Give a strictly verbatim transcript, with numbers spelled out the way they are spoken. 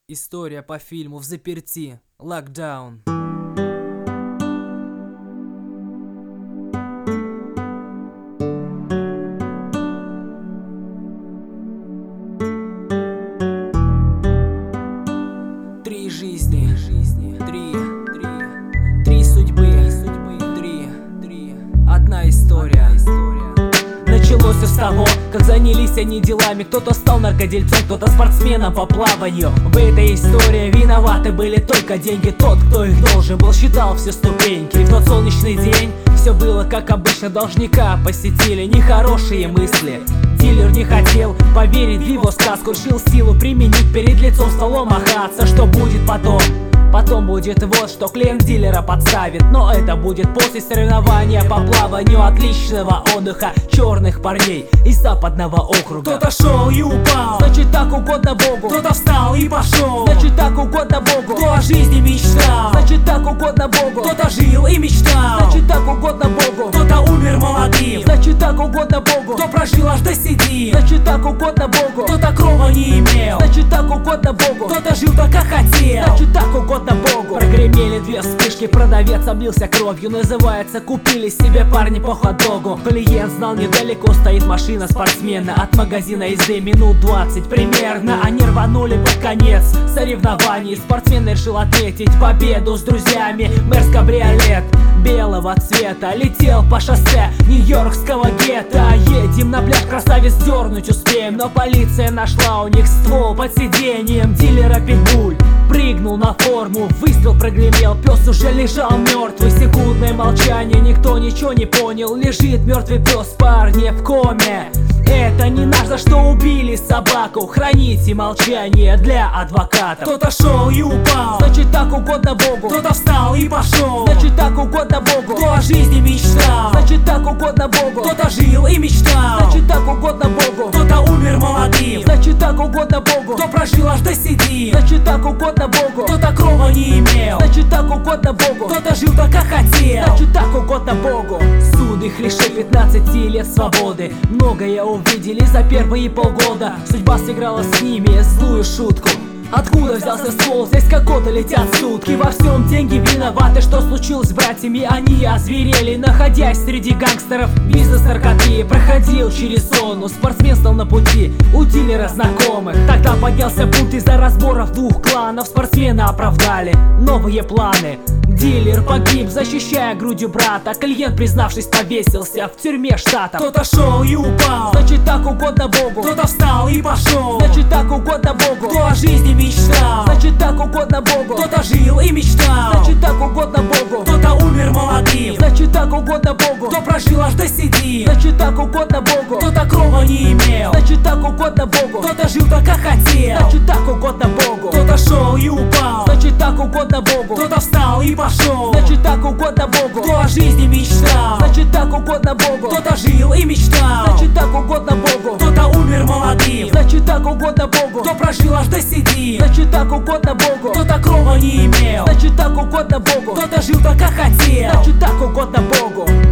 История по фильму «Взаперти», «Локдаун». Три жизни, три, три, три судьбы, три, три, одна история. Началось все с того, как занялись они делами. Кто-то стал наркодельцом, кто-то спортсменом по плаванию. В этой истории виноваты были только деньги. Тот, кто их должен был, считал все ступеньки. И в тот солнечный день все было как обычно. Должника посетили нехорошие мысли. Дилер не хотел поверить в его сказку, решил силу применить, перед лицом столом махаться. Что будет потом? Потом будет вот что, клиент дилера подставит. Но это будет после соревнования по плаванию, отличного отдыха черных парней из западного округа. Кто-то шел и упал, значит так угодно Богу. Кто-то встал и пошел, значит так угодно Богу. Кто о жизни мечтал, значит так угодно Богу. Кто-то жил и мечтал, значит так угодно Богу. Кто-то умер молодым, значит так угодно Богу. Кто прожил аж до седин, значит так угодно Богу. Кто-то крова не имел, значит так угодно Богу. Кто-то жил так как хотел, значит так угодно Богу. Прогремели две вспышки, продавец облился кровью. Называется, купили себе парни по хот-догу. Клиент знал, недалеко стоит машина спортсмена. От магазина езды минут двадцать примерно. Они рванули под конец соревнований. Спортсмен решил отметить победу с друзьями. Мерс кабриолет белого цвета летел по шоссе нью-йоркского гетто. Едем на пляж, красавец дернуть успеем, но полиция нашла у них ствол под сиденьем дилера питбуль. Прыгнул на форму, выстрел прогремел, пес уже лежал мертвый. Секундное молчание, никто ничего не понял. Лежит мертвый пес, парни в коме. Это не наш, за что убили собаку. Храните молчание для адвоката. Кто-то шел и упал, значит так угодно Богу. Кто-то встал и пошел, значит так угодно Богу. Кто о жизни мечтал, значит так угодно Богу. Кто-то жил и мечтал, значит так угодно Богу. Кто-то умер молодым, значит так угодно Богу. Кто прожил аж до седин, значит так угодно Богу. Кто-то крова не имел, значит так угодно Богу. Кто-то жил так как хотел, значит так угодно Богу. Суд их лишил пятнадцати лет свободы. Многое увидели за первые полгода. Судьба сыграла с ними злую шутку. Откуда взялся ствол? Здесь как коты летят сутки. Во всем деньги виноваты. Что случилось с братьями? Они озверели, находясь среди гангстеров. Бизнес наркоты проходил через зону. Спортсмен стал на пути у дилера знакомых. Тогда поднялся бунт из-за разборов двух кланов. Спортсмена оправдали новые планы. Дилер погиб, защищая грудью брата. Клиент, признавшись, повесился в тюрьме штата. Кто-то шел и упал, значит так угодно Богу. Кто-то встал и пошел, значит так угодно Богу. Кто о жизни мечтал, значит так угодно Богу. Кто-то жил и мечтал, значит так угодно Богу. Кто-то умер молодым, значит так угодно Богу. Кто прожил аж до седин, значит так угодно Богу. Кто-то крова не имел, значит так угодно Богу. Кто-то жил так как хотел, значит так угодно Богу. Кто-то шел и упал, значит так угодно Богу. Кто-то встал и пошел, значит так угодно Богу. Кто о жизни мечтал, значит так угодно Богу. Кто-то жил и мечтал, значит так угодно Богу. Кто-то умер молодым, значит так угодно Богу. Кто прожил аж до седин, значит так угодно Богу. Кто-то крова не имел, значит так угодно Богу. Кто-то жил так как хотел, значит так угодно Богу.